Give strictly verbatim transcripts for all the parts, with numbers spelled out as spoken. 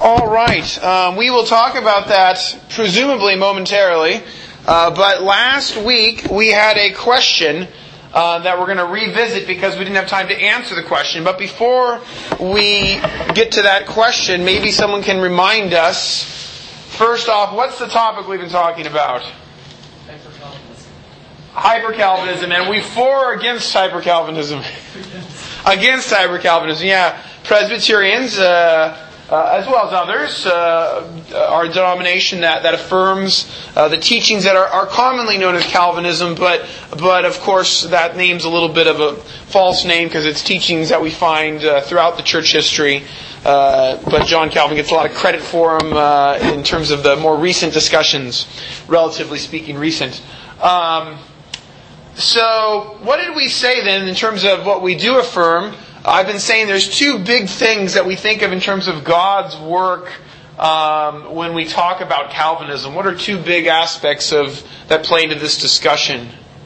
All right. Um, we will talk about that presumably momentarily. Uh, but last week we had a question uh, that we're going to revisit because we didn't have time to answer the question. But before we get to that question, maybe someone can remind us, first off, what's the topic we've been talking about? Hyper-Calvinism. Hyper-Calvinism. And we for or against hyper-Calvinism? Against hyper-Calvinism, yeah. Presbyterians, uh, uh, as well as others, uh, are a denomination that, that affirms uh, the teachings that are, are commonly known as Calvinism, but but of course that name's a little bit of a false name because it's teachings that we find uh, throughout the church history. Uh, but John Calvin gets a lot of credit for them uh, in terms of the more recent discussions, relatively speaking, recent. Um, so, what did we say then in terms of what we do affirm? I've been saying there's two big things that we think of in terms of God's work um, when we talk about Calvinism. What are two big aspects of that play into this discussion?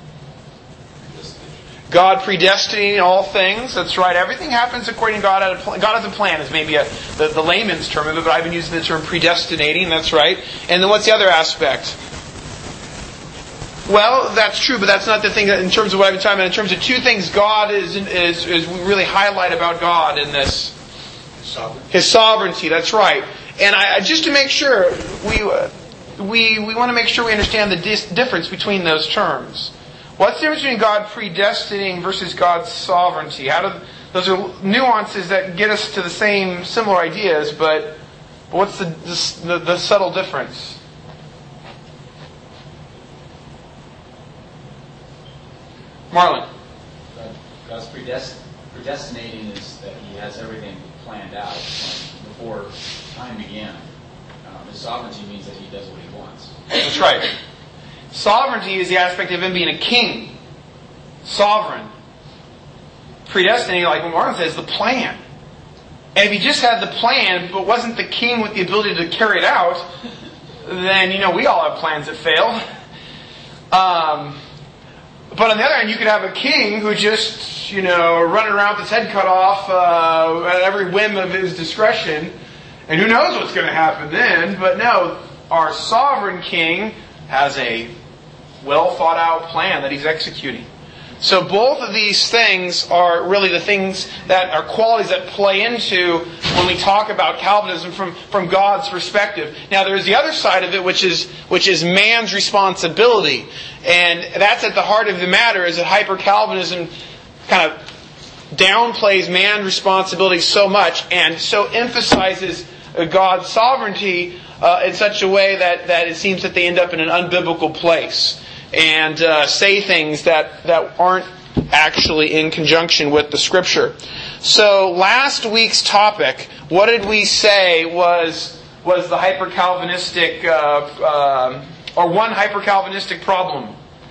God predestinating all things. That's right. Everything happens according to God. Had a pl- God has a plan is maybe a, the, the layman's term of it, but I've been using the term predestinating. That's right. And then what's the other aspect? Well, that's true, but that's not the thing that, in terms of what I've been talking about. In terms of two things God is, is, is we really highlight about God in this. His sovereignty. His sovereignty, that's right. And I, just to make sure, we uh, we we want to make sure we understand the dis- difference between those terms. What's the difference between God predestinating versus God's sovereignty? How do those are nuances that get us to the same similar ideas, but what's the the, the subtle difference? Marlon. God's predest- predestinating is that He has everything planned out before time began. Um, his sovereignty means that He does what He wants. That's right. Sovereignty is the aspect of Him being a king. Sovereign. Predestinating, like what Marlon says, the plan. And if He just had the plan, but wasn't the king with the ability to carry it out, then, you know, we all have plans that fail. Um... But on the other hand, you could have a king who just, you know, running around with his head cut off uh, at every whim of his discretion. And who knows what's going to happen then. But no, our sovereign king has a well thought out plan that he's executing. So both of these things are really the things that are qualities that play into when we talk about Calvinism from, from God's perspective. Now there's the other side of it, which is which is man's responsibility. And that's at the heart of the matter, is that hyper-Calvinism kind of downplays man's responsibility so much and so emphasizes God's sovereignty uh, in such a way that, that it seems that they end up in an unbiblical place. And uh, say things that, that aren't actually in conjunction with the Scripture. So last week's topic, what did we say was was the hyper-Calvinistic, uh, uh, or one hyper-Calvinistic problem?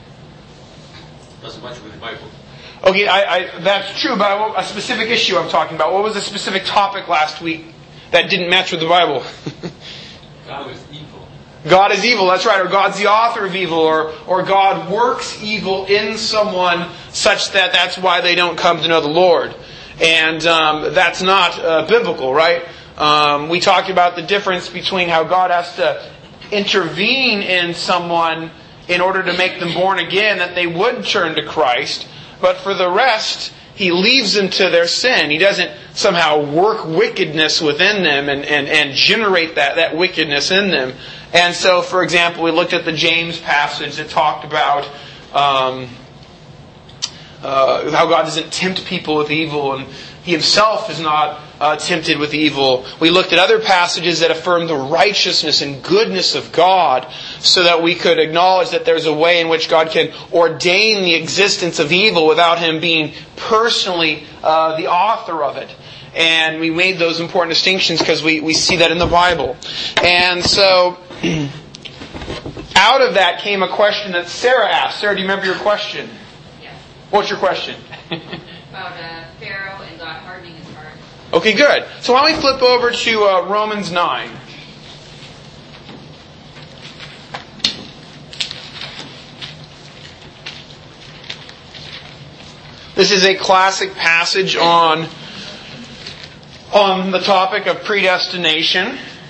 Doesn't match with the Bible. Okay, I, I, that's true, but I, a specific issue I'm talking about. What was the specific topic last week that didn't match with the Bible? God is evil. God is evil, that's right, or God's the author of evil, or or God works evil in someone such that that's why they don't come to know the Lord. And um, that's not uh, biblical, right? Um, we talked about the difference between how God has to intervene in someone in order to make them born again, that they would turn to Christ. But for the rest, He leaves them to their sin. He doesn't somehow work wickedness within them and, and, and generate that, that wickedness in them. And so, for example, we looked at the James passage that talked about um, uh, how God doesn't tempt people with evil, and He Himself is not uh, tempted with evil. We looked at other passages that affirm the righteousness and goodness of God, so that we could acknowledge that there's a way in which God can ordain the existence of evil without Him being personally uh, the author of it. And we made those important distinctions because we, we see that in the Bible. And so, out of that came a question that Sarah asked. Sarah, do you remember your question? Yes. What's your question? About uh, Pharaoh and God hardening his heart. Okay, good. So why don't we flip over to uh, Romans nine. This is a classic passage on on the topic of predestination.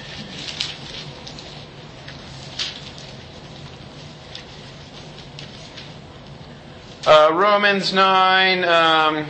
Uh, Romans nine, um,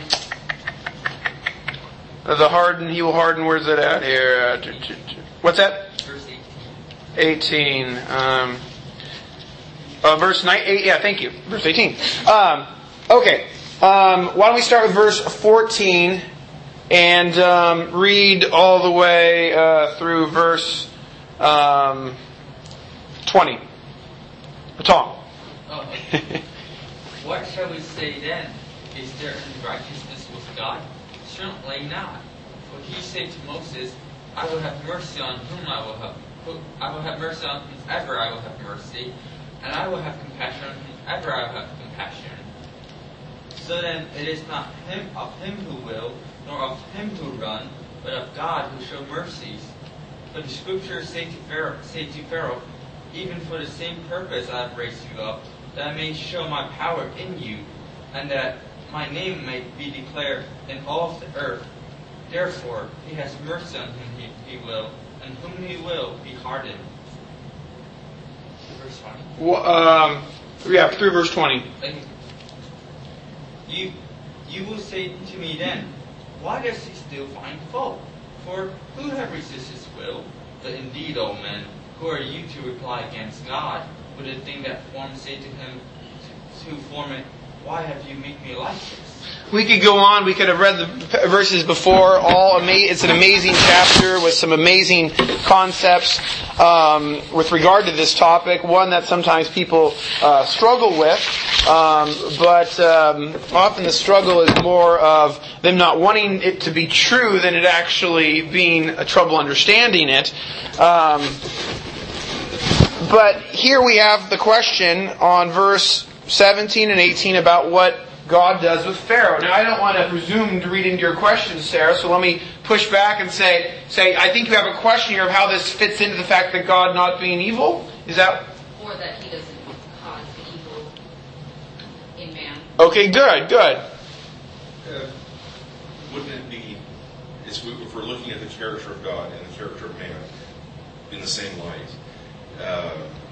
the harden, he will harden, where's it at here? Uh, what's that? Verse eighteen. eighteen. Um, uh, verse nine, eight, yeah, thank you. Verse eighteen. Um, okay. Um, why don't we start with verse fourteen and um, read all the way uh, through verse um, twenty. Tom. Oh. What shall we say then? Is there any righteousness with God? Certainly not. For he said to Moses, I will have mercy on whom I will have I will have mercy on whomever I will have mercy, and I will have compassion on whomever I will have compassion. So then it is not him of him who will, nor of him who run, but of God who show mercies. For the scriptures say to Pharaoh, say to Pharaoh, even for the same purpose I have raised you up, that I may show my power in you, and that my name may be declared in all of the earth. Therefore he has mercy on whom he, he will, and whom he will be hardened. Verse twenty. Well, um, yeah, through verse twenty. You, you will say to me then, why does he still find fault? For who have resisted his will? But indeed, O men, who are you to reply against God? Would a thing that formed say to him, to, to form it, why have you made me like this? We could go on. We could have read the verses before. All ama- It's an amazing chapter with some amazing concepts um, with regard to this topic. One that sometimes people uh, struggle with, um, but um, often the struggle is more of them not wanting it to be true than it actually being a trouble understanding it. Um, but here we have the question on verse seventeen and eighteen about what God does with Pharaoh. Now, I don't want to presume to read into your question, Sarah, so let me push back and say, say, I think you have a question here of how this fits into the fact that God not being evil. Is that... Or that he doesn't cause the evil in man. Okay, good, good. Uh, wouldn't it be, it's, if we're looking at the character of God and the character of man in the same light, uh,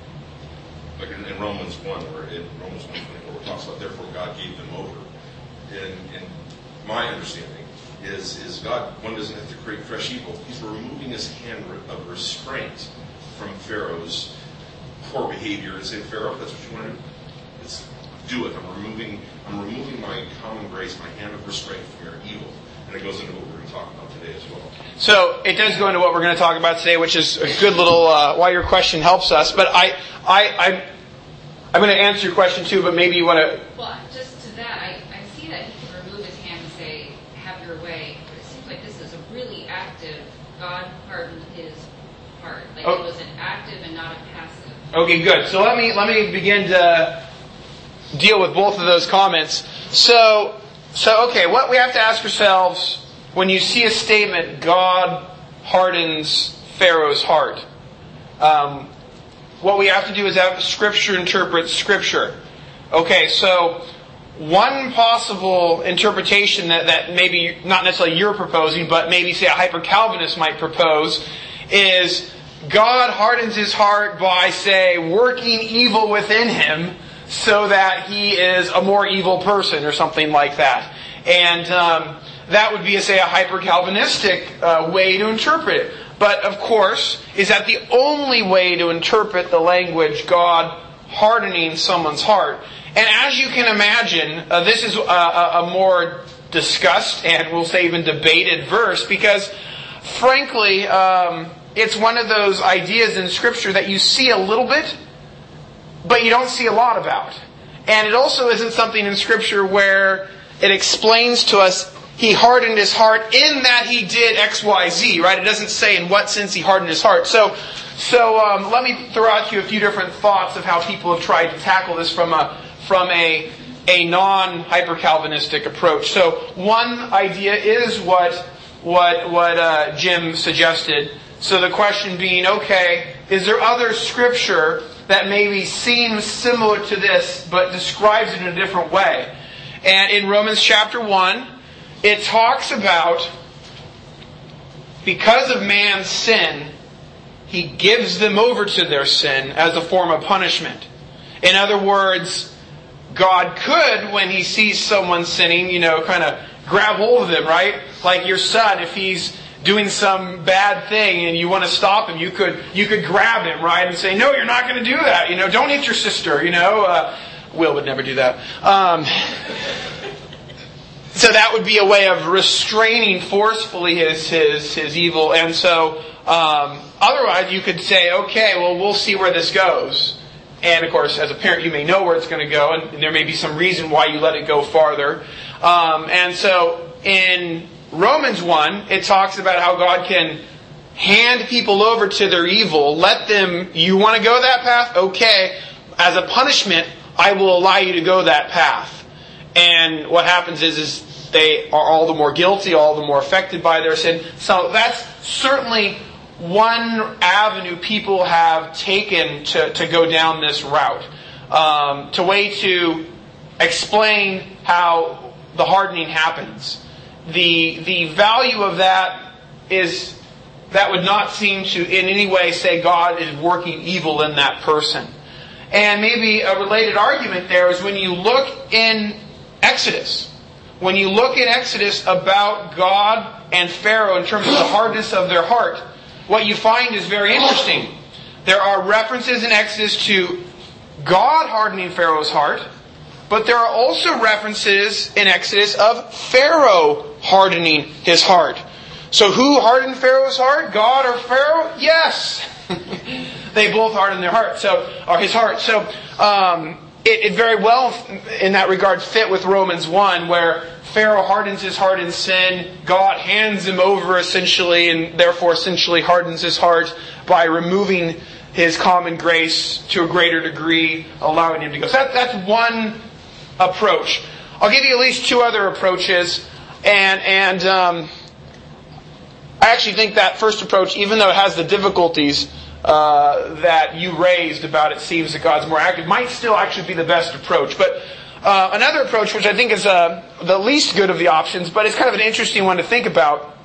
like in, in Romans one, or in Romans one twenty-four, it talks about therefore God gave them over. And, and my understanding is, is God, one doesn't have to create fresh evil. He's removing his hand of restraint from Pharaoh's poor behavior and saying, Pharaoh, that's what you want to do? It's, do it. I'm removing, I'm removing my common grace, my hand of restraint from your evil. And it goes into what we're going to talk about today as well. So it does go into what we're going to talk about today, which is a good little uh, why your question helps us. But I, I, I, I'm going to answer your question too. But maybe you want to. Well, just to that, I, I see that he can remove his hand and say, "Have your way." But it seems like this is a really active. God hardened his heart, like oh. it was an active and not a passive. Okay, good. So let me let me begin to deal with both of those comments. So. So, okay, what we have to ask ourselves, when you see a statement, God hardens Pharaoh's heart, um, what we have to do is have Scripture interpret Scripture. Okay, so one possible interpretation that, that maybe not necessarily you're proposing, but maybe say a hyper-Calvinist might propose, is God hardens his heart by, say, working evil within him, so that he is a more evil person or something like that. And um, that would be, say, a hyper-Calvinistic uh, way to interpret it. But, of course, is that the only way to interpret the language God hardening someone's heart? And as you can imagine, uh, this is a, a, a more discussed and we'll say even debated verse because, frankly, um, it's one of those ideas in Scripture that you see a little bit, but you don't see a lot about. And it also isn't something in Scripture where it explains to us he hardened his heart in that he did X, Y, Z, right? It doesn't say in what sense he hardened his heart. So, so um, let me throw out to you a few different thoughts of how people have tried to tackle this from a from a a non-hyper-Calvinistic approach. So, one idea is what what what uh, Jim suggested. So the question being, okay, is there other Scripture that maybe seems similar to this, but describes it in a different way? And in Romans chapter one, it talks about, because of man's sin, he gives them over to their sin as a form of punishment. In other words, God could, when He sees someone sinning, you know, kind of grab hold of them, right? Like your son, if he's doing some bad thing and you want to stop him, you could you could grab him, right, and say, no, you're not going to do that. You know, don't hit your sister. You know, uh, Will would never do that. Um, so that would be a way of restraining forcefully his his his evil. And so, um, otherwise, you could say, okay, well, we'll see where this goes. And of course, as a parent, you may know where it's going to go, and there may be some reason why you let it go farther. Um, and so, in Romans one, it talks about how God can hand people over to their evil, let them, you want to go that path? Okay. As a punishment, I will allow you to go that path. And what happens is, is they are all the more guilty, all the more affected by their sin. So that's certainly one avenue people have taken to, to go down this route. Um, to way to explain how the hardening happens. The the value of that is that would not seem to in any way say God is working evil in that person. And maybe a related argument there is when you look in Exodus. When you look in Exodus about God and Pharaoh in terms of the hardness of their heart, what you find is very interesting. There are references in Exodus to God hardening Pharaoh's heart, but there are also references in Exodus of Pharaoh hardening his heart. So who hardened Pharaoh's heart? God or Pharaoh? Yes! They both hardened their heart, so or his heart. So um, it, it very well, in that regard, fit with Romans one, where Pharaoh hardens his heart in sin. God hands him over, essentially, and therefore essentially hardens his heart by removing His common grace to a greater degree, allowing him to go. So that, that's one approach. I'll give you at least two other approaches, and and um, I actually think that first approach, even though it has the difficulties uh, that you raised about it seems that God's more active, might still actually be the best approach. But uh, another approach, which I think is uh, the least good of the options, but it's kind of an interesting one to think about,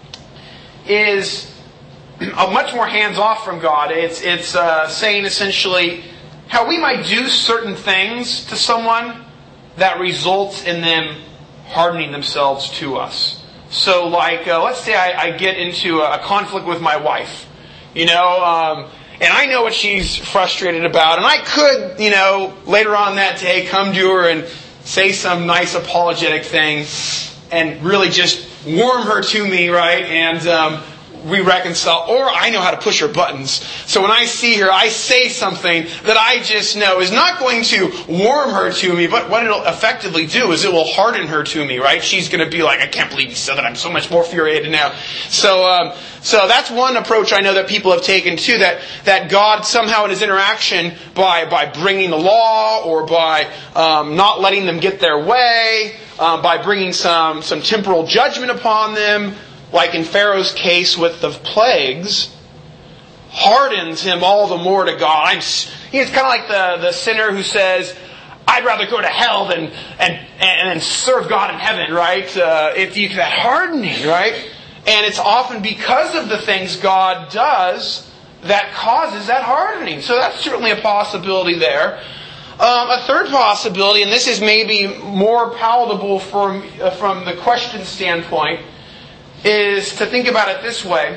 is a much more hands-off from God. It's it's uh, saying essentially how we might do certain things to someone that results in them hardening themselves to us. So like, uh, let's say I, I get into a conflict with my wife, you know, um, and I know what she's frustrated about, and I could, you know, later on that day come to her and say some nice apologetic thing and really just warm her to me, right? And um, we reconcile. Or I know how to push her buttons. So when I see her, I say something that I just know is not going to warm her to me, but what it'll effectively do is it will harden her to me, right? She's going to be like, I can't believe you said that. I'm so much more infuriated now. So um, so that's one approach I know that people have taken too, that, that God somehow in His interaction by, by bringing the law or by um, not letting them get their way, uh, by bringing some, some temporal judgment upon them, like in Pharaoh's case with the plagues, hardens him all the more to God. I'm, he's kind of like the, the sinner who says, I'd rather go to hell than and and serve God in heaven, right? Uh, if you that hardening, right? And it's often because of the things God does that causes that hardening. So that's certainly a possibility there. Um, a third possibility, and this is maybe more palatable from uh, from the question standpoint, is to think about it this way.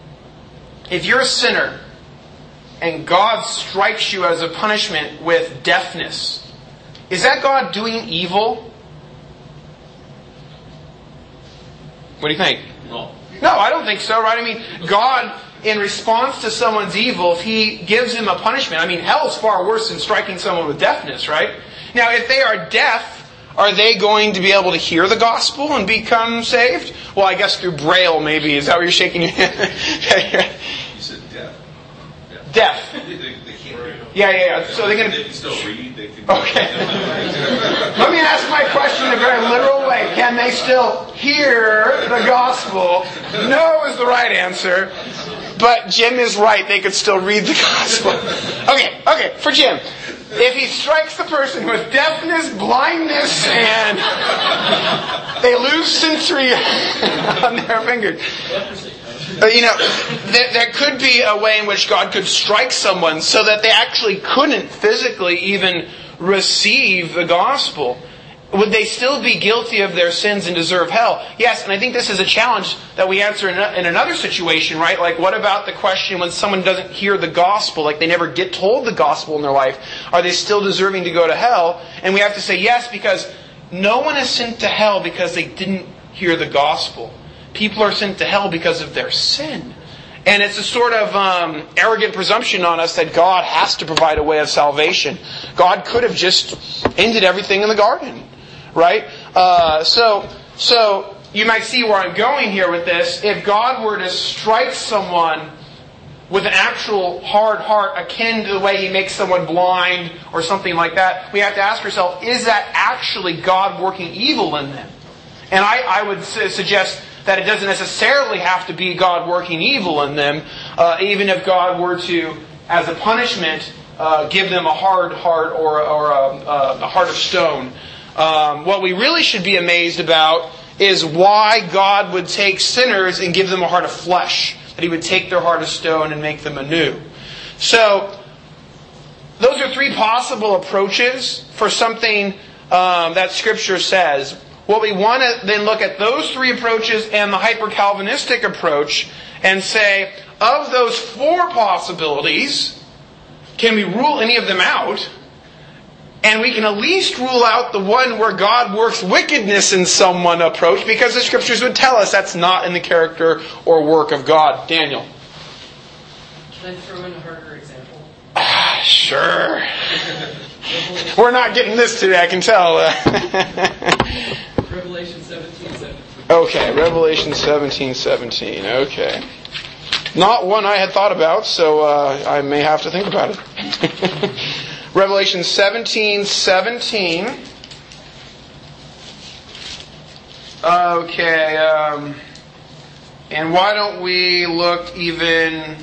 If you're a sinner and God strikes you as a punishment with deafness, is that God doing evil? What do you think? No. No, I don't think so, right? I mean, God, in response to someone's evil, if He gives him a punishment, I mean, hell's far worse than striking someone with deafness, right? Now, if they are deaf, are they going to be able to hear the gospel and become saved? Well, I guess through Braille, maybe. Is that what you're shaking your head? You said deaf. Deaf. They, they, they can't read. Yeah, yeah, yeah. So they're going They to... can still read. They can. Okay. Let me ask my question in a very literal way. Can they still hear the gospel? No is the right answer. But Jim is right. They could still read the gospel. Okay, okay. For Jim. If he strikes the person with deafness, blindness, and they lose sensory on their fingers. Uh, you know, there, there could be a way in which God could strike someone so that they actually couldn't physically even receive the gospel, would they still be guilty of their sins and deserve hell? Yes, and I think this is a challenge that we answer in, a, in another situation, right? Like, what about the question when someone doesn't hear the gospel, like they never get told the gospel in their life? Are they still deserving to go to hell? And we have to say yes, because no one is sent to hell because they didn't hear the gospel. People are sent to hell because of their sin. And it's a sort of um, arrogant presumption on us that God has to provide a way of salvation. God could have just ended everything in the garden. Right? Uh, so, so you might see where I'm going here with this. If God were to strike someone with an actual hard heart, akin to the way He makes someone blind or something like that, we have to ask ourselves, is that actually God working evil in them? And I, I would su- suggest that it doesn't necessarily have to be God working evil in them, uh, even if God were to, as a punishment, uh, give them a hard heart or, or a, a heart of stone. Um, what we really should be amazed about is why God would take sinners and give them a heart of flesh. That He would take their heart of stone and make them anew. So, those are three possible approaches for something um, that Scripture says. What we want to then look at those three approaches and the hyper-Calvinistic approach and say, of those four possibilities, can we rule any of them out? And we can at least rule out the one where God works wickedness in someone approach, because the Scriptures would tell us that's not in the character or work of God. Daniel. Can I throw in a harder example? Ah, sure. We're not getting this today, I can tell. Revelation seventeen seventeen. Okay, Revelation seventeen seventeen. Okay. Not one I had thought about, so uh, I may have to think about it. Revelation seventeen seventeen. Okay, um, and why don't we look even...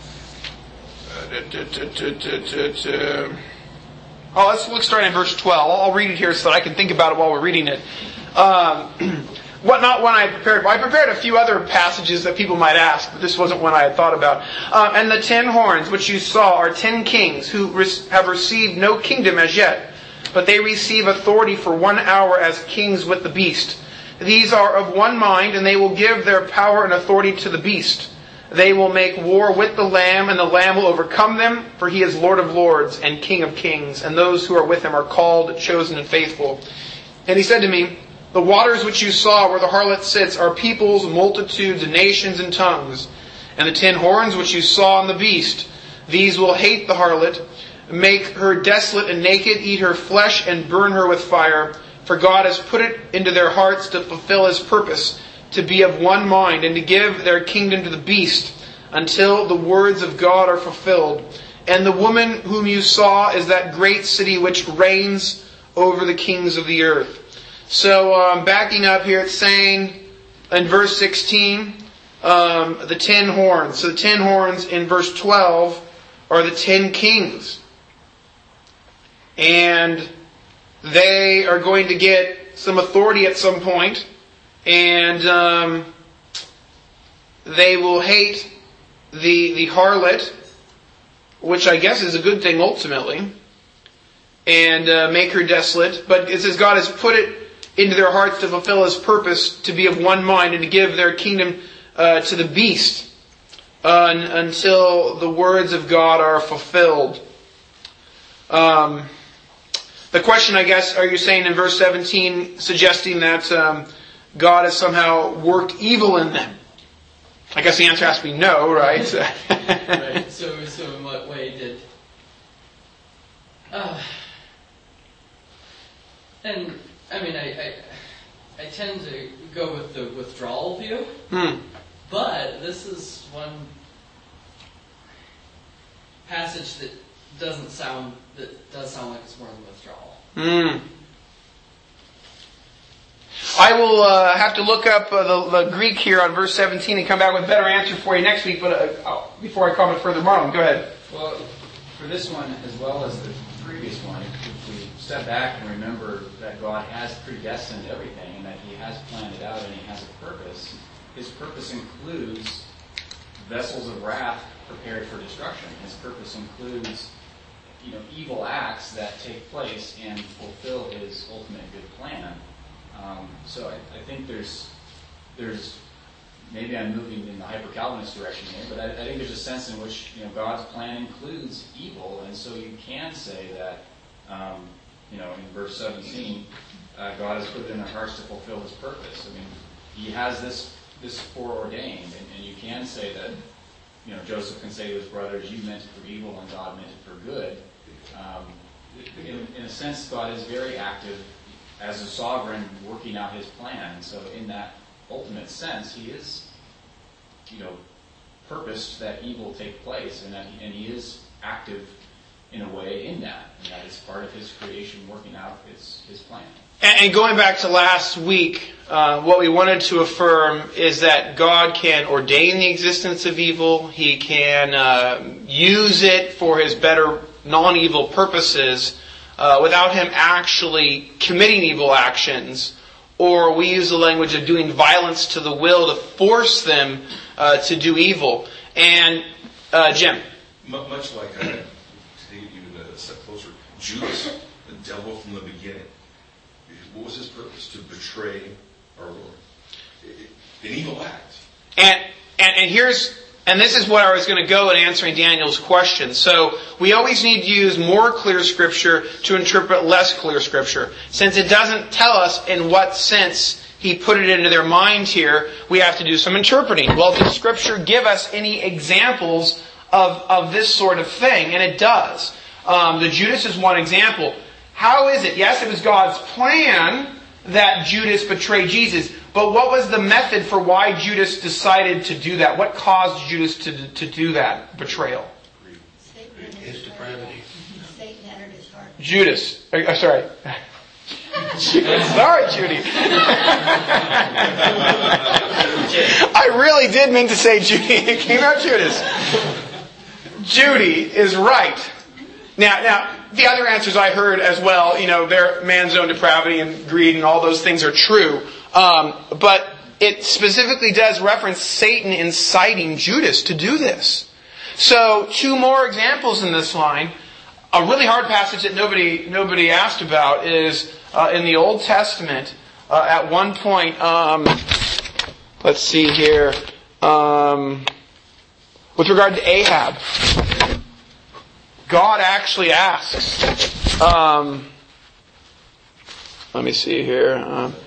Oh, let's look starting in verse twelve. I'll read it here so that I can think about it while we're reading it. Um, what not one I prepared. Well, I prepared a few other passages that people might ask, but this wasn't one I had thought about. Um, and the ten horns which you saw are ten kings who re- have received no kingdom as yet, but they receive authority for one hour as kings with the beast. These are of one mind, and they will give their power and authority to the beast. They will make war with the Lamb, and the Lamb will overcome them, for He is Lord of lords and King of kings, and those who are with Him are called, chosen, and faithful. And He said to me, the waters which you saw where the harlot sits are peoples, multitudes, and nations, and tongues. And the ten horns which you saw on the beast, these will hate the harlot, make her desolate and naked, eat her flesh, and burn her with fire. For God has put it into their hearts to fulfill His purpose, to be of one mind, and to give their kingdom to the beast, until the words of God are fulfilled. And the woman whom you saw is that great city which reigns over the kings of the earth. So, um, backing up here, it's saying in verse sixteen, um, the ten horns. So the ten horns in verse twelve are the ten kings. And they are going to get some authority at some point. And um, they will hate the, the harlot, which I guess is a good thing ultimately, and uh, make her desolate. But it says God has put it into their hearts to fulfill His purpose, to be of one mind, and to give their kingdom uh, to the beast uh, n- until the words of God are fulfilled. Um, the question, I guess, are you saying in verse seventeen, suggesting that um, God has somehow worked evil in them? I guess the answer has to be no, right? Right. So, so in what way did... Uh, and... I mean, I, I I tend to go with the withdrawal view, Hmm. but this is one passage that doesn't sound, that does sound like it's more than withdrawal. Hmm. I will uh, have to look up uh, the, the Greek here on verse seventeen and come back with a better answer for you next week, but uh, before I comment further, Marlon, go ahead. Well, for this one, as well as the previous one, if we step back and remember that God has predestined everything and that He has planned it out and He has a purpose, His purpose includes vessels of wrath prepared for destruction. His purpose includes you know, evil acts that take place and fulfill His ultimate good plan. Um, so I, I think there's there's maybe I'm moving in the hyper-Calvinist direction here, but I, I think there's a sense in which, you know, God's plan includes evil, and so you can say that, um, you know, in verse seventeen, uh, God has put it in their hearts to fulfill His purpose. I mean, He has this this foreordained, and, and you can say that, you know, Joseph can say to his brothers, "You meant it for evil, and God meant it for good." Um, in, in a sense, God is very active as a sovereign, working out His plan. And so, in that ultimate sense, He is, you know, purposed that evil take place, and that he, and He is active in a way in that, and that is part of His creation, working out His His plan. And going back to last week, uh, what we wanted to affirm is that God can ordain the existence of evil. He can uh, use it for His better non-evil purposes uh, without Him actually committing evil actions. Or we use the language of doing violence to the will to force them uh, to do evil. And, uh, Jim? Much like, uh, to take it even a step closer, Judas, the devil from the beginning. What was his purpose? To betray our Lord. An evil act. And, and, and here's, and this is where I was going to go in answering Daniel's question. So, we always need to use more clear Scripture to interpret less clear Scripture. Since it doesn't tell us in what sense He put it into their mind here, we have to do some interpreting. Well, does Scripture give us any examples of, of this sort of thing? And it does. Um, the Judas is one example. How is it? Yes, it was God's plan that Judas betrayed Jesus. But what was the method for why Judas decided to do that? What caused Judas to, to do that betrayal? His depravity. Satan entered his heart. Judas. Uh, uh, sorry. Sorry, Judy. I really did mean to say Judy. It came out Judas. Judy is right. Now, now, the other answers I heard as well, you know, their man's own depravity and greed and all those things are true. Um, but it specifically does reference Satan inciting Judas to do this. So, two more examples in this line. A really hard passage that nobody nobody asked about is uh, in the Old Testament. Uh, at one point, um, let's see here, um, with regard to Ahab. God actually asks, um, let me see here. Um,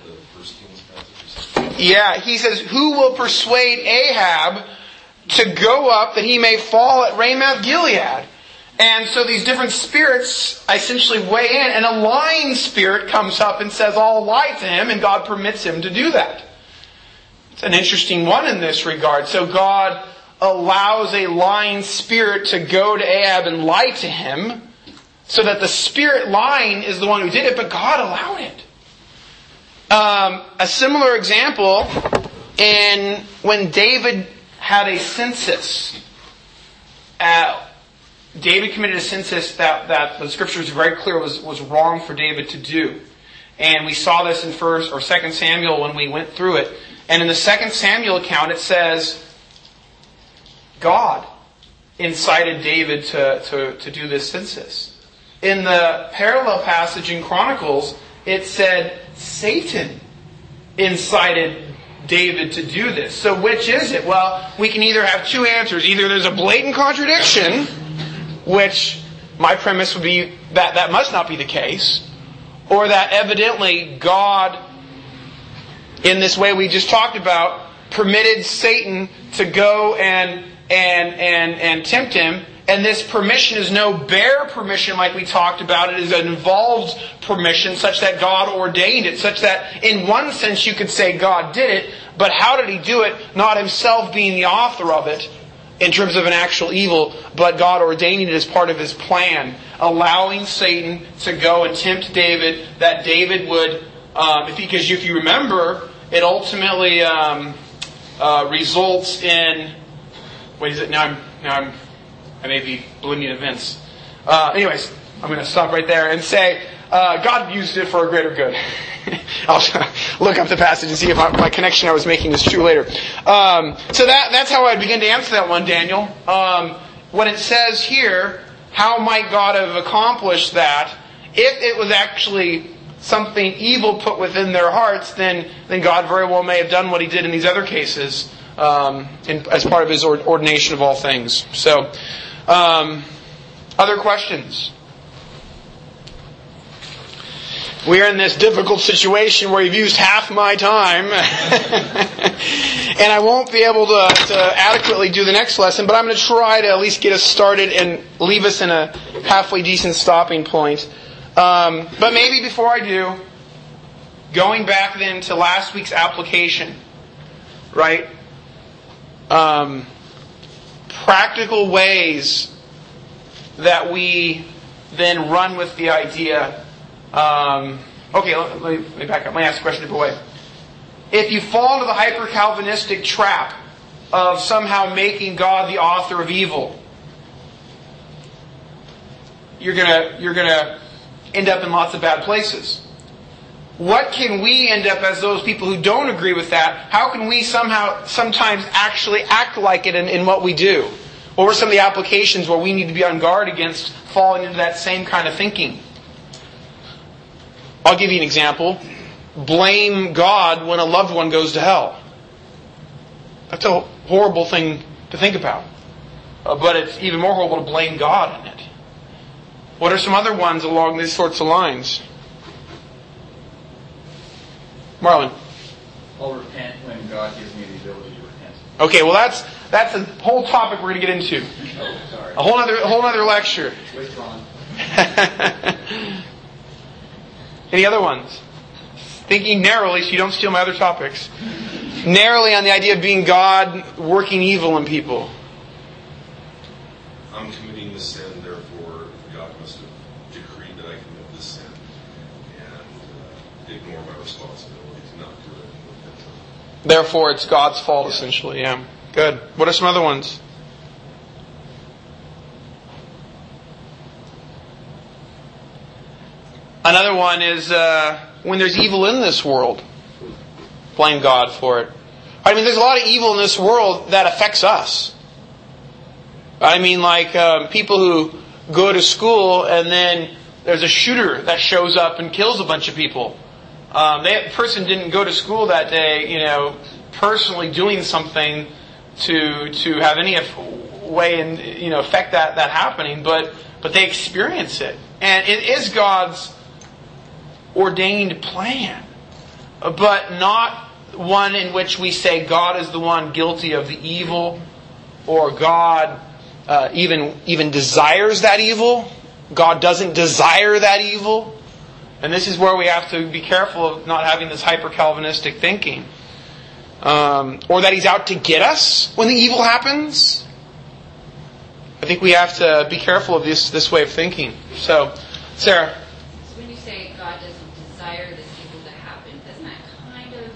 yeah, He says, "Who will persuade Ahab to go up that he may fall at Ramoth Gilead?" And so these different spirits essentially weigh in, and a lying spirit comes up and says, "I'll lie to him," and God permits him to do that. It's an interesting one in this regard. So God allows a lying spirit to go to Ahab and lie to him, so that the spirit lying is the one who did it, but God allowed it. Um, a similar example in when David had a census. Uh, David committed a census that, that the Scripture is very clear was, was wrong for David to do. And we saw this in First or Second Samuel when we went through it. And in the Second Samuel account it says, God incited David to, to, to do this census. In the parallel passage in Chronicles, it said Satan incited David to do this. So which is it? Well, we can either have two answers. Either there's a blatant contradiction, which my premise would be that that must not be the case, or that evidently God, in this way we just talked about, permitted Satan to go and and and and tempt him. And this permission is no bare permission like we talked about. It is an involved permission such that God ordained it. Such that in one sense you could say God did it. But how did He do it? Not Himself being the author of it in terms of an actual evil. But God ordaining it as part of His plan. Allowing Satan to go and tempt David. That David would, um, because if you remember, it ultimately um, uh, results in... What is it? Now I'm... Now I'm I may be blending events. Uh, anyways, I'm going to stop right there and say uh, God used it for a greater good. I'll look up the passage and see if my, my connection I was making is true later. Um, so that that's how I begin to answer that one, Daniel. Um, what it says here, how might God have accomplished that? If it was actually something evil put within their hearts, then, then God very well may have done what He did in these other cases um, in, as part of His ordination of all things. So, um, other questions? We are in this difficult situation where you've used half my time. And I won't be able to, to adequately do the next lesson, but I'm going to try to at least get us started and leave us in a halfway decent stopping point. Um, but maybe before I do, going back then to last week's application, right? Um, practical ways that we then run with the idea. Um, okay, let me, let me back up. Let me ask the question a different way. If you fall into the hyper-Calvinistic trap of somehow making God the author of evil, you're gonna you're gonna end up in lots of bad places. What can we end up as those people who don't agree with that? How can we somehow sometimes actually act like it in, in what we do? What were some of the applications where we need to be on guard against falling into that same kind of thinking? I'll give you an example. Blame God when a loved one goes to hell. That's a horrible thing to think about. Uh, but it's even more horrible to blame God in it. What are some other ones along these sorts of lines? Marlon. I'll repent when God gives me the ability to repent. Okay, well that's that's a whole topic we're going to get into. Oh, sorry. A whole other a whole other lecture. Withdrawn. Any other ones? Thinking narrowly so you don't steal my other topics. Narrowly on the idea of being God working evil in people. I'm committing the sin, therefore God must have decreed that I commit this sin and uh, ignore my responsibility to not do it. Therefore it's God's fault, Yeah. essentially. Yeah. Good. What are some other ones? Another one is uh, when there's evil in this world, blame God for it. I mean, there's a lot of evil in this world that affects us. I mean, like um, people who go to school and then there's a shooter that shows up and kills a bunch of people. Um, that person didn't go to school that day, you know, personally doing something to to have any way and you know affect that that happening, but but they experience it, and it is God's ordained plan, but not one in which we say God is the one guilty of the evil, or God uh, even even desires that evil. God doesn't desire that evil. And this is where we have to be careful of not having this hyper-Calvinistic thinking. Um, or that He's out to get us when the evil happens. I think we have to be careful of this this way of thinking. So, Sarah. So when you say God doesn't desire this evil to happen, doesn't that kind of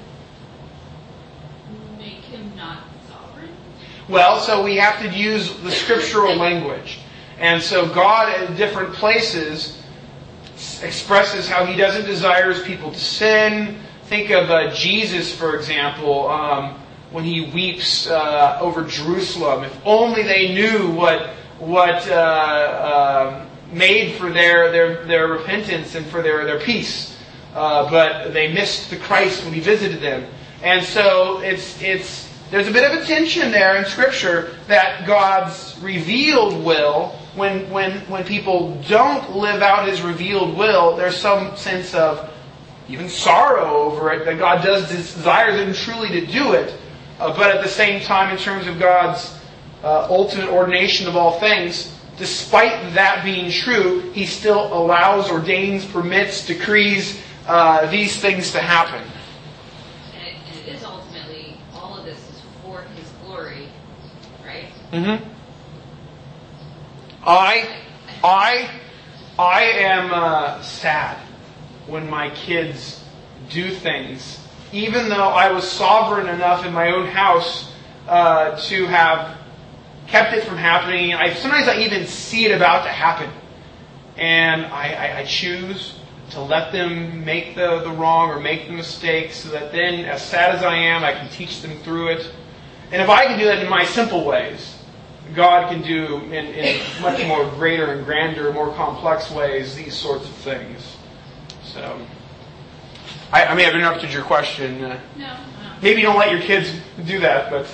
make Him not sovereign? Well, so we have to use the scriptural language. And so God at different places expresses how He doesn't desire His people to sin. Think of uh, Jesus, for example, um, when He weeps uh, over Jerusalem. If only they knew what what uh, uh, made for their, their their repentance and for their, their peace. Uh, but they missed the Christ when He visited them. And so it's it's there's a bit of a tension there in Scripture that God's revealed will, when when when people don't live out His revealed will, there's some sense of even sorrow over it, that God does desire them truly to do it. Uh, but at the same time, in terms of God's uh, ultimate ordination of all things, despite that being true, He still allows, ordains, permits, decrees uh, these things to happen. And it, and it is ultimately, all of this is for His glory, right? Mm-hmm. I, I, I am uh, sad when my kids do things, even though I was sovereign enough in my own house uh, to have kept it from happening. I sometimes I even see it about to happen, and I, I, I choose to let them make the, the wrong or make the mistake, so that then, as sad as I am, I can teach them through it. And if I can do that in my simple ways, God can do in, in much more greater and grander, more complex ways these sorts of things. So, I, I may have interrupted your question. Uh, No, no. maybe you don't let your kids do that, but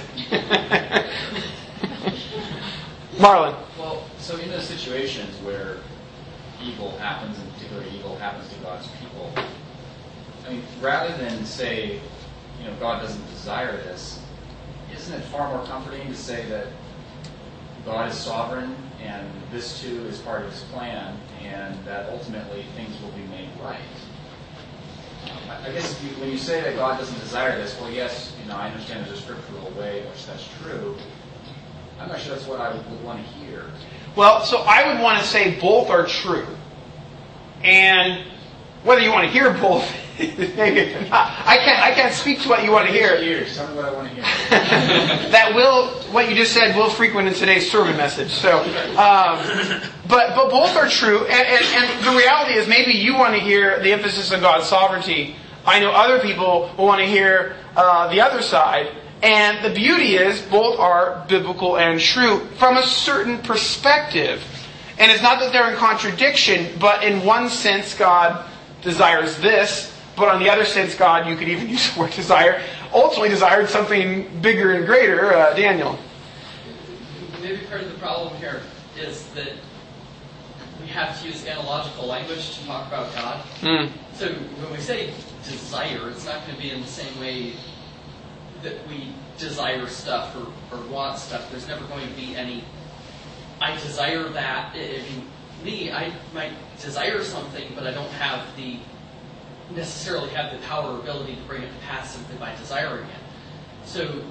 Marlon. Well, so in those situations where evil happens, in particular evil happens to God's people, I mean, rather than say, you know, God doesn't desire this, isn't it far more comforting to say that God is sovereign and this too is part of His plan, and that ultimately things will be made right? Um, I I guess if you, when you say that God doesn't desire this, well, yes, you know, I understand there's a scriptural way in which that's true. I'm not sure that's what I would, would want to hear. Well, so I would want to say both are true. And whether you want to hear both, maybe not. I can't, I can't speak to what you want to hear. Years. Tell me what I want to hear. That will, what you just said, will frequent in today's sermon message. So, um, but but both are true. And, and, and the reality is maybe you want to hear the emphasis on God's sovereignty. I know other people will want to hear uh, the other side. And the beauty is, both are biblical and true from a certain perspective. And it's not that they're in contradiction, but in one sense, God desires this, but on the other sense, God, you could even use the word desire, ultimately desired something bigger and greater. Uh, Daniel. Maybe part of the problem here is that we have to use analogical language to talk about God. Mm. So when we say desire, it's not going to be in the same way that we desire stuff or, or want stuff. There's never going to be any, I desire that. I mean, me, I might desire something, but I don't have the, necessarily have the power or ability to bring it to pass simply by desiring it. So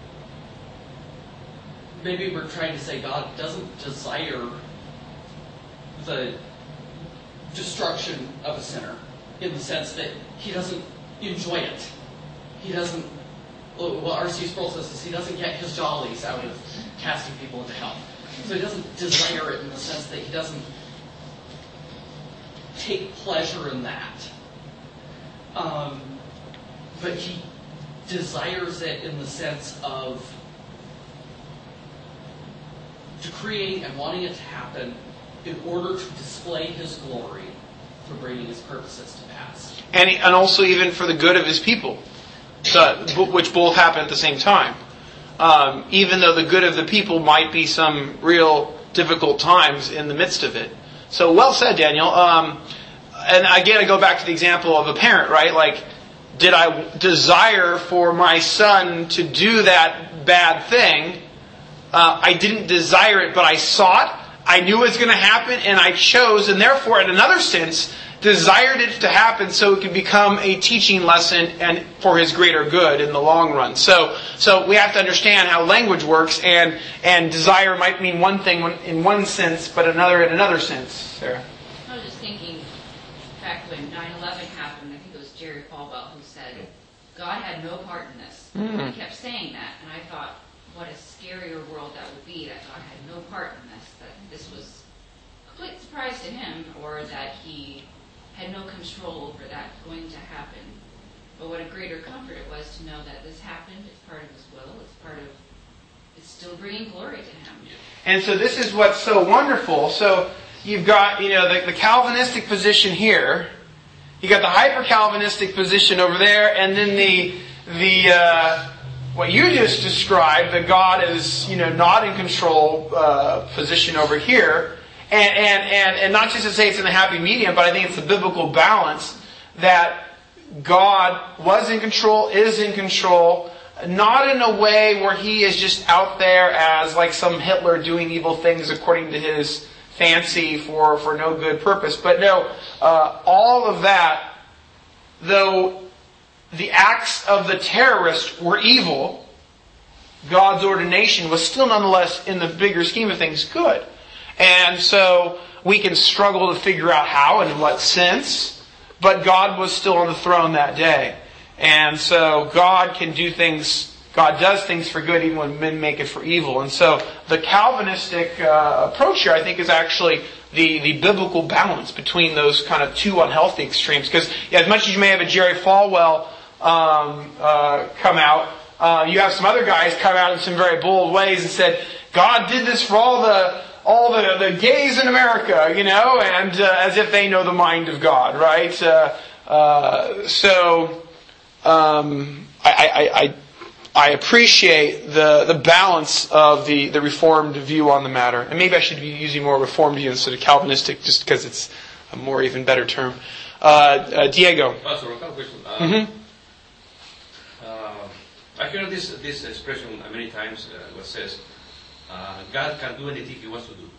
maybe we're trying to say God doesn't desire the destruction of a sinner in the sense that He doesn't enjoy it. He doesn't, well, R C Sproul says this, He doesn't get His jollies out of casting people into hell. So He doesn't desire it in the sense that He doesn't take pleasure in that. Um, but He desires it in the sense of decreeing and wanting it to happen in order to display His glory for bringing His purposes to pass. And, and also even for the good of His people, so, which both happen at the same time. Um, even though the good of the people might be some real difficult times in the midst of it. So well said, Daniel. Um, and again, I go back to the example of a parent, right? Like, did I desire for my son to do that bad thing? Uh, I didn't desire it, but I saw it. I knew it was going to happen, and I chose, and therefore, in another sense, desired it to happen so it could become a teaching lesson and for his greater good in the long run. So, so we have to understand how language works, and and desire might mean one thing in one sense, but another in another sense. Sarah? I was just thinking, back when nine eleven happened, I think it was Jerry Falwell who said, God had no part in this. Mm. He kept saying that, and I thought, what a scarier world that would be, that God had no part in this, that this was a complete surprise to Him, or that He had no control over that going to happen. But what a greater comfort it was to know that this happened, it's part of His will, it's part of, it's still bringing glory to Him. And so this is what's so wonderful. So you've got, you know, the, the Calvinistic position here, you got the hyper-Calvinistic position over there, and then the, the, uh, what you just described, that God is, you know, not in control uh, position over here. And, and, and, and not just to say it's in the happy medium, but I think it's the biblical balance that God was in control, is in control, not in a way where He is just out there as like some Hitler doing evil things according to his fancy for, for no good purpose. But no, uh, all of that, though the acts of the terrorist were evil, God's ordination was still nonetheless, in the bigger scheme of things, good. And so we can struggle to figure out how and in what sense, but God was still on the throne that day. And so God can do things, God does things for good even when men make it for evil. And so the Calvinistic uh, approach here, I think, is actually the, the biblical balance between those kind of two unhealthy extremes. Because yeah, as much as you may have a Jerry Falwell um, uh, come out, uh, you have some other guys come out in some very bold ways and said, God did this for all the all the, the gays in America, you know, and uh, as if they know the mind of God, right? Uh, uh, so um, I, I, I I appreciate the, the balance of the, the Reformed view on the matter. And maybe I should be using more Reformed view instead of Calvinistic, just because it's a more even better term. Uh, uh, Diego. Pastor, I have a question. Uh, Mm-hmm. uh, I heard this this expression many times, uh, what says, uh, God can do anything He wants to do.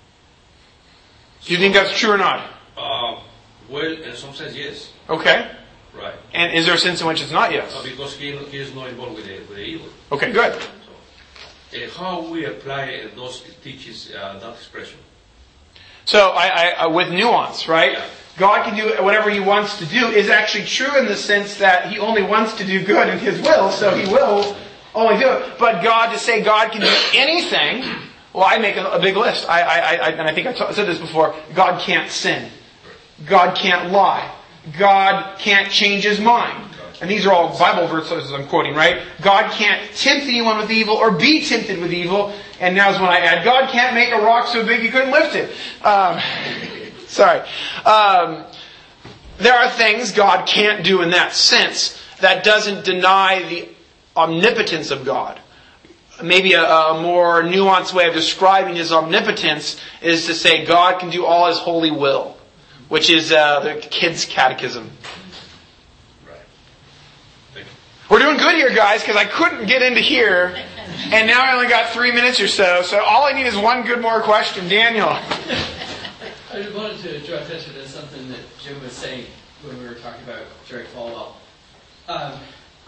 Do you think that's true or not? Uh, well, in some sense, yes. Okay. Right. And is there a sense in which it's not yes? Uh, because he, he is not involved with the, with the evil. Okay, good. So, uh, how we apply uh, those teaches uh, that expression? So, I, I, uh, with nuance, right? Yeah. God can do whatever He wants to do is actually true in the sense that He only wants to do good in His will, so He will only do it. But God, to say God can do anything, well, I make a, a big list. I, I, I, and I think I t- said this before. God can't sin. God can't lie. God can't change His mind. And these are all Bible verses I'm quoting, right? God can't tempt anyone with evil or be tempted with evil. And now's when I add, God can't make a rock so big you couldn't lift it. Um, sorry. Um, there are things God can't do in that sense. That doesn't deny the omnipotence of God. Maybe a, a more nuanced way of describing His omnipotence is to say God can do all His holy will. Which is uh, the kids' catechism. Right. Thank you. We're doing good here, guys, because I couldn't get into here, and now I only got three minutes or so. So all I need is one good more question, Daniel. I just wanted to draw attention to something that Jim was saying when we were talking about Jerry Falwell. Um,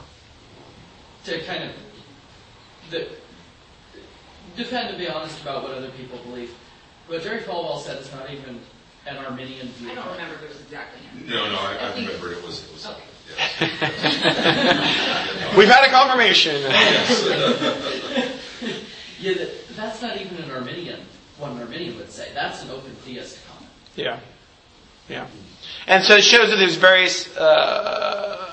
to kind of the, defend and be honest about what other people believe. What Jerry Falwell said is not even an Arminian view. I don't remember if it was exactly him. No, no, I, I I think- remember it was. It was Okay. yes. We've had a confirmation. Yeah, that, that's not even an Arminian, what an Arminian would say. That's an open theist comment. Yeah. Yeah. And so it shows that there's various uh,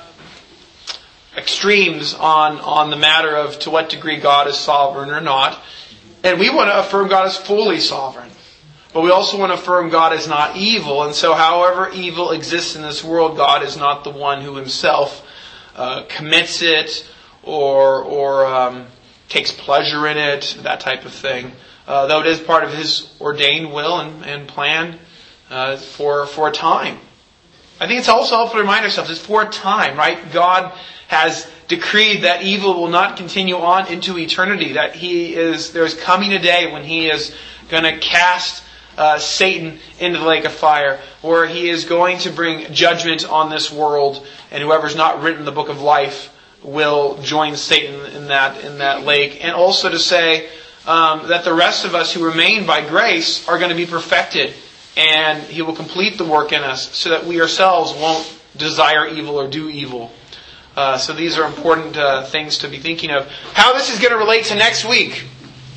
extremes on, on the matter of to what degree God is sovereign or not. And we want to affirm God is fully sovereign. But we also want to affirm God is not evil. And so however evil exists in this world, God is not the one who Himself uh, commits it or or um, takes pleasure in it, that type of thing. Uh, though it is part of His ordained will and, and plan uh, for for a time. I think it's also helpful to remind ourselves it's for a time, right? God has decreed that evil will not continue on into eternity. That He is there is coming a day when He is going to cast Uh, Satan into the lake of fire, where He is going to bring judgment on this world, and whoever's not written in the book of life will join Satan in that in that lake. And also to say um, that the rest of us who remain by grace are going to be perfected, and He will complete the work in us, so that we ourselves won't desire evil or do evil. Uh, so these are important uh, things to be thinking of. How this is going to relate to next week.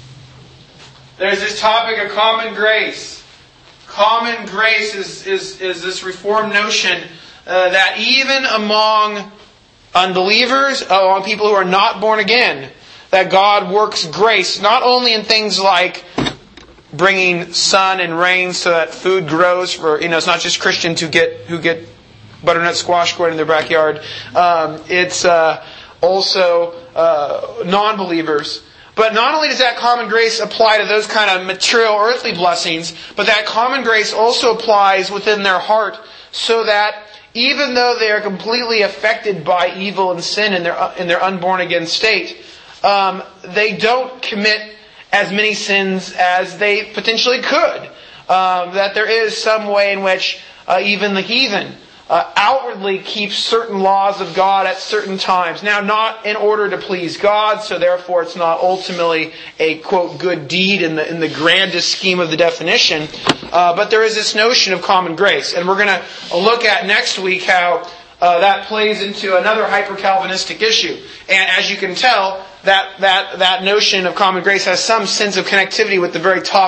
There's this topic of common grace. Common grace is, is, is this Reformed notion uh, that even among unbelievers, among people who are not born again, that God works grace not only in things like bringing sun and rain so that food grows for, you know, it's not just Christians who get who get butternut squash growing in their backyard. Um, it's uh, also uh, non-believers. But not only does that common grace apply to those kind of material earthly blessings, but that common grace also applies within their heart, so that even though they are completely affected by evil and sin in their in their unborn again state, um, they don't commit as many sins as they potentially could. Um, that there is some way in which uh, even the heathen Uh, outwardly keeps certain laws of God at certain times. Now, not in order to please God, so therefore it's not ultimately a, quote, good deed in the in the grandest scheme of the definition. Uh, but there is this notion of common grace. And we're going to look at next week how uh, that plays into another hyper-Calvinistic issue. And as you can tell, that, that, that notion of common grace has some sense of connectivity with the very topic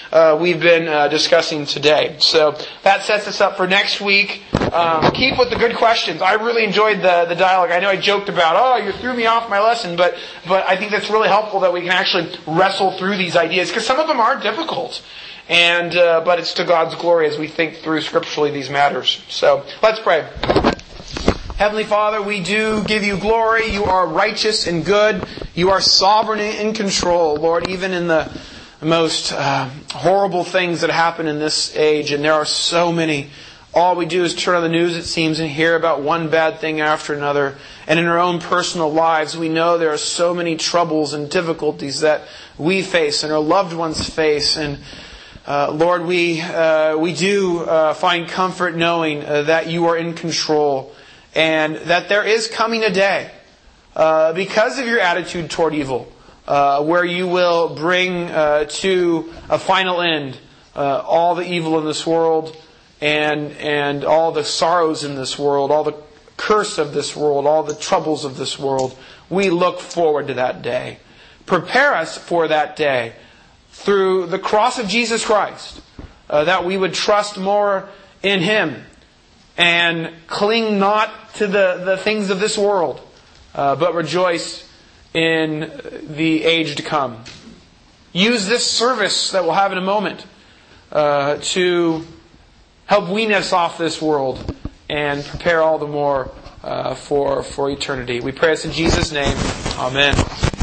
uh, we've been uh, discussing today. So that sets us up for next week. Um, keep with the good questions. I really enjoyed the, the dialogue. I know I joked about, oh, you threw me off my lesson, but but I think that's really helpful that we can actually wrestle through these ideas, because some of them are difficult. And uh, but it's to God's glory as we think through scripturally these matters. So let's pray. Heavenly Father, we do give you glory. You are righteous and good. You are sovereign and in control, Lord, even in the most uh, horrible things that happen in this age. And there are so many. All we do is turn on the news, it seems, and hear about one bad thing after another. And in our own personal lives, we know there are so many troubles and difficulties that we face and our loved ones face. And uh, Lord, we uh, we do uh, find comfort knowing uh, that you are in control. And that there is coming a day, uh, because of your attitude toward evil, uh, where you will bring uh, to a final end uh, all the evil in this world and and all the sorrows in this world, all the curse of this world, all the troubles of this world. We look forward to that day. Prepare us for that day through the cross of Jesus Christ, uh, that we would trust more in Him and cling not to the, the things of this world, uh, but rejoice in the age to come. Use this service that we'll have in a moment uh, to help wean us off this world and prepare all the more uh, for, for eternity. We pray this in Jesus' name. Amen.